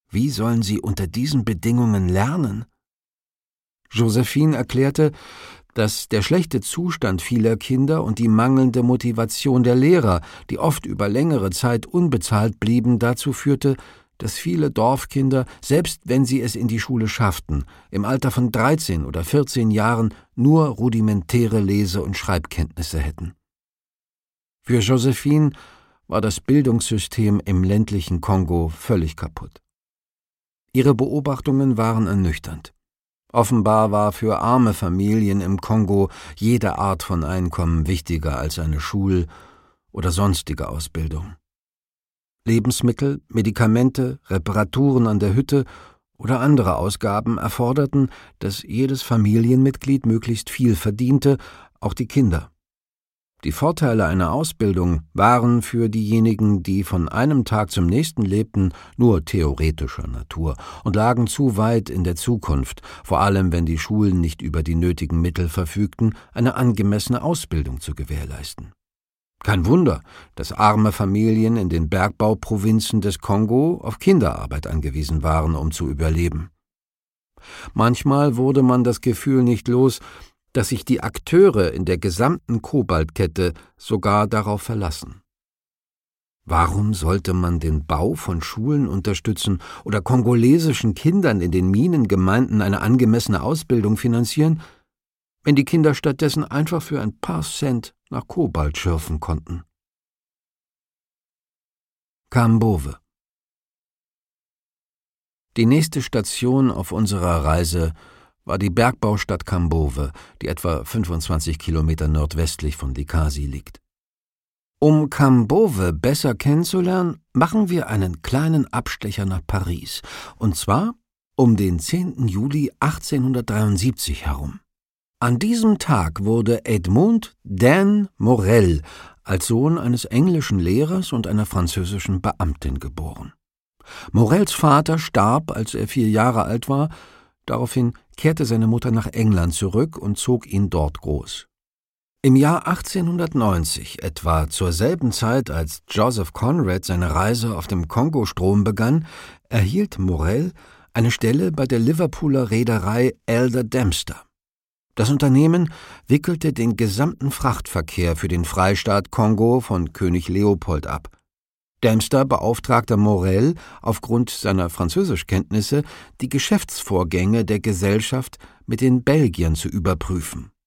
Wie sollen sie unter diesen Bedingungen lernen? Josephine erklärte, dass der schlechte Zustand vieler Kinder und die mangelnde Motivation der Lehrer, die oft über längere Zeit unbezahlt blieben, dazu führte, dass viele Dorfkinder, selbst wenn sie es in die Schule schafften, im Alter von 13 oder 14 Jahren nur rudimentäre Lese- und Schreibkenntnisse hätten. Für Josephine war das Bildungssystem im ländlichen Kongo völlig kaputt. Ihre Beobachtungen waren ernüchternd. Offenbar war für arme Familien im Kongo jede Art von Einkommen wichtiger als eine Schul- oder sonstige Ausbildung. Lebensmittel, Medikamente, Reparaturen an der Hütte oder andere Ausgaben erforderten, dass jedes Familienmitglied möglichst viel verdiente, auch die Kinder. Die Vorteile einer Ausbildung waren für diejenigen, die von einem Tag zum nächsten lebten, nur theoretischer Natur und lagen zu weit in der Zukunft, vor allem wenn die Schulen nicht über die nötigen Mittel verfügten, eine angemessene Ausbildung zu gewährleisten. Kein Wunder, dass arme Familien in den Bergbauprovinzen des Kongo auf Kinderarbeit angewiesen waren, um zu überleben. Manchmal wurde man das Gefühl nicht los, dass sich die Akteure in der gesamten Kobaltkette sogar darauf verlassen. Warum sollte man den Bau von Schulen unterstützen oder kongolesischen Kindern in den Minengemeinden eine angemessene Ausbildung finanzieren, wenn die Kinder stattdessen einfach für ein paar Cent nach Kobalt schürfen konnten? Kambove. Die nächste Station auf unserer Reise war die Bergbaustadt Kambove, die etwa 25 Kilometer nordwestlich von Likasi liegt. Um Kambove besser kennenzulernen, machen wir einen kleinen Abstecher nach Paris, und zwar um den 10. Juli 1873 herum. An diesem Tag wurde Edmond Dan Morel als Sohn eines englischen Lehrers und einer französischen Beamtin geboren. Morels Vater starb, als er 4 Jahre alt war. Daraufhin kehrte seine Mutter nach England zurück und zog ihn dort groß. Im Jahr 1890, etwa zur selben Zeit, als Joseph Conrad seine Reise auf dem Kongostrom begann, erhielt Morel eine Stelle bei der Liverpooler Reederei Elder Dempster. Das Unternehmen wickelte den gesamten Frachtverkehr für den Freistaat Kongo von König Leopold ab. Dempster beauftragte Morel, aufgrund seiner Französischkenntnisse, die Geschäftsvorgänge der Gesellschaft mit den Belgiern zu überprüfen.